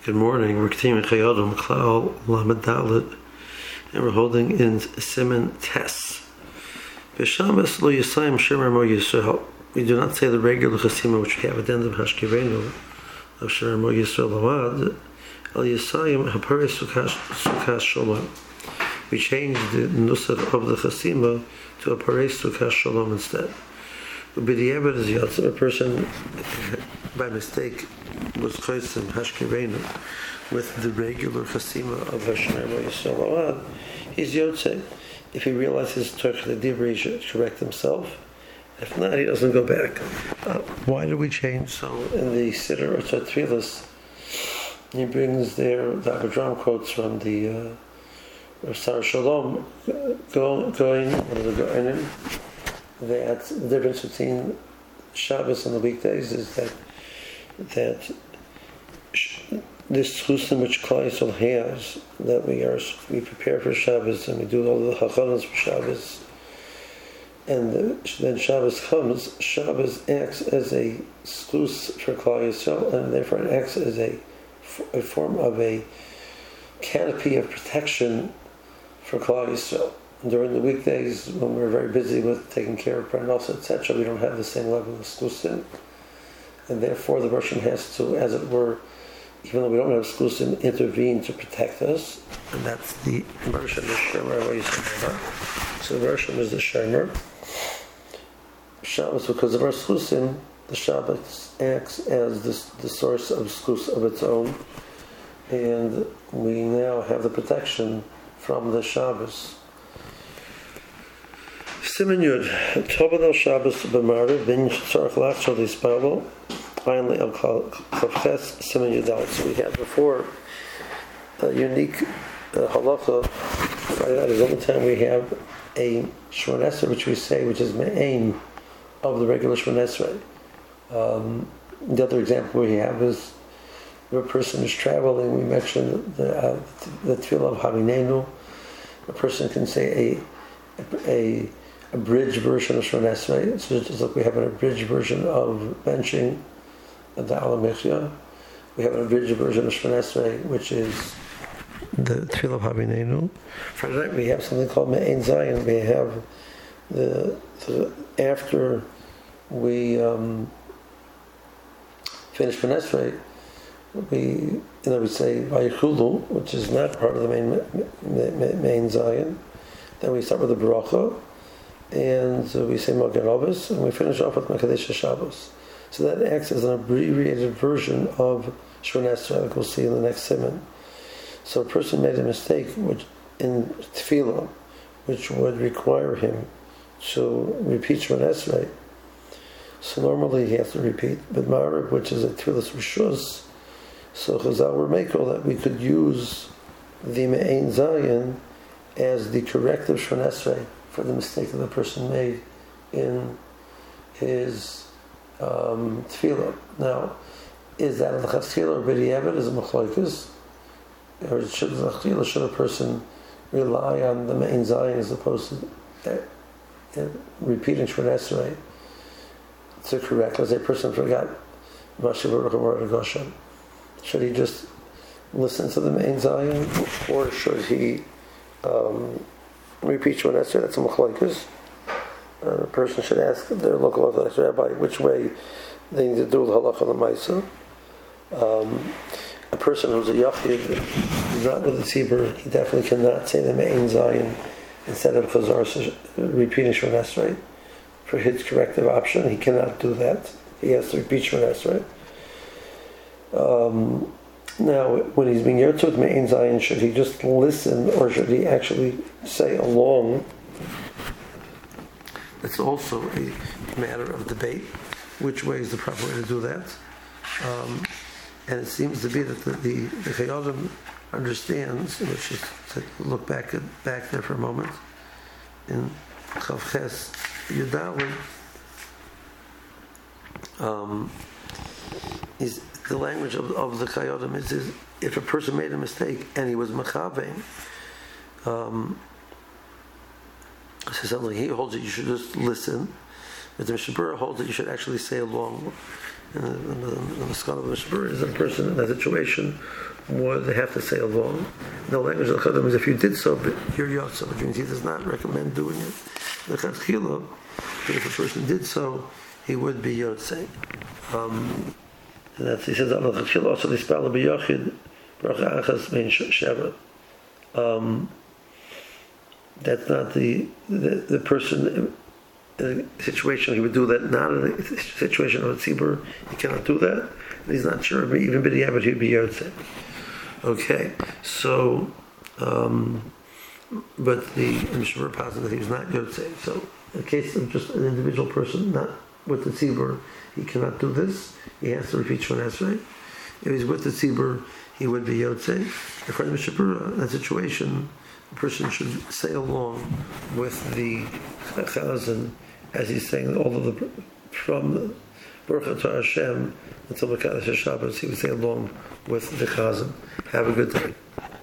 Good morning. We're continuing Chayodom Klal Lamed Dalet, and we're holding in Siman Tes. B'Shabbos lo Yisayim Shemar Mo Yisrael. We do not say the regular Chasima which we have at the end of Hashkivenu of Shemar Mo Yisrael Lawad. El Yisayim Hapare Sukas Shalom. We changed the nusach of the Chasima to a Hapare Sukas Shalom instead. B'diavad is Yatzim, a person by mistake was chosim hashkirenu with the regular chasima of Hashem Yisrael. He's yotze. If he realizes Torah the Divrei, he should correct himself. If not, he doesn't go back. Why did we change? So in the Siddur or Tfilas, he brings there the Agadram quotes from the Sar Shalom going one of the Goinim, that the difference between Shabbos and the weekdays is that this chusim which Klal Yisrael has, that we prepare for Shabbos and we do all the hachanos for Shabbos, and then Shabbos comes. Shabbos acts as a schus for Klal Yisrael, and therefore it acts as a form of a canopy of protection for Klal Yisrael. During the weekdays, when we're very busy with taking care of parnasa, etc., we don't have the same level of schlusim, and therefore the Russian has to, as it were, even though we don't have schlusim, intervene to protect us, and that's the Russian, the shemer. So the Russian is the shemer. Shabbos, because of our schlusim, the Shabbos acts as the source of schus of its own, and we now have the protection from the Shabbos. Siman Yud, Tobadel Shabbos b'Marav bin Tzarech Lachshol Yispalo. Finally, Al Chavches Siman Yud. So we had before a unique halacha. That is the only time we have a Shemona Esrei, which we say, which is me'ain of the regular Shemona Esrei. The other example we have is if a person is traveling. We mentioned the Tefillah of Havinenu. A person can say a bridge version of Shemona Esrei. So just like we have an abridged version of benching the Alam Mechya, we have an abridged version of Shemona Esrei, which is the Tefillah of Havinenu. Friday night we have something called Me'ein Zayin. We have the after we finish Shemona Esrei, we say Vayichulu, which is not part of the Me'ein Zayin. Then we start with the bracha, and we say Magen Avos, and we finish off with Mekadesh Shabbos. So that acts as an abbreviated version of Shemona Esrei, like we'll see in the next siman. So a person made a mistake in Tefillah, which would require him to repeat Shemona Esrei. So normally he has to repeat, but Ma'ariv, which is a Tefillas Rishus, so Chazal were makel that we could use the Me'ein Zayin as the corrective Shemona Esrei for the mistake that the person made in his tefillah. Now, is that a l'chatchila or b'diavad? Is a machlokes? Or should a person rely on the Me'ein Zayin as opposed to repeating Shemona Esrei to correct? Let's say a person forgot Mashiach Baruch Hu Goshen. Should he just listen to the Me'ein Zayin, or should he repeat Shemona Esrei? That's a machlokes. A person should ask their local Orthodox rabbi which way they need to do the halacha l'maisa. A person who's a yachid, not with the tzibur, he definitely cannot say the Me'ein Zayin instead of chazar repeating Shemona Esrei for his corrective option. He cannot do that. He has to repeat Shemona Esrei. Now, when he's being yotze with Me'ein Zayin, should he just listen or should he actually say along? It's also a matter of debate. Which way is the proper way to do that? And it seems to be that the Chayyim understands, which is to look back there for a moment, in Chavches Yudalim, is the language of the Chayyim is if a person made a mistake and he was mechavein, so something he holds that you should just listen, but the Mishnah Berurah holds that you should actually say along. And the Maskal of Mishmur is a person in that situation would have to say along. The language of the Chazam is if you did so, but you're Yotza, which means he does not recommend doing it. The Chatchila, if a person did so, he would be Yotze. And that's, he says, Al Chatchila also Nispal B'Yochid, Bracha Achas Mein Sheva. That's not the person in a situation he would do that. Not in a situation of a tzibur, he cannot do that. And he's not sure, even b'diavad he'd be Yotze. Okay, so, but the Mishnah posited that he was not Yotze. So, in the case of just an individual person, not with the tzibur, he cannot do this. He has to repeat Shemona Esrei. If he's with the tzibur, he would be Yotze. If for the Mishnah in that situation, the person should say along with the Chazan as he's saying all of the from Baruch Atah Hashem until Mekadosh Shabbos. He would say along with the Chazan. Have a good day.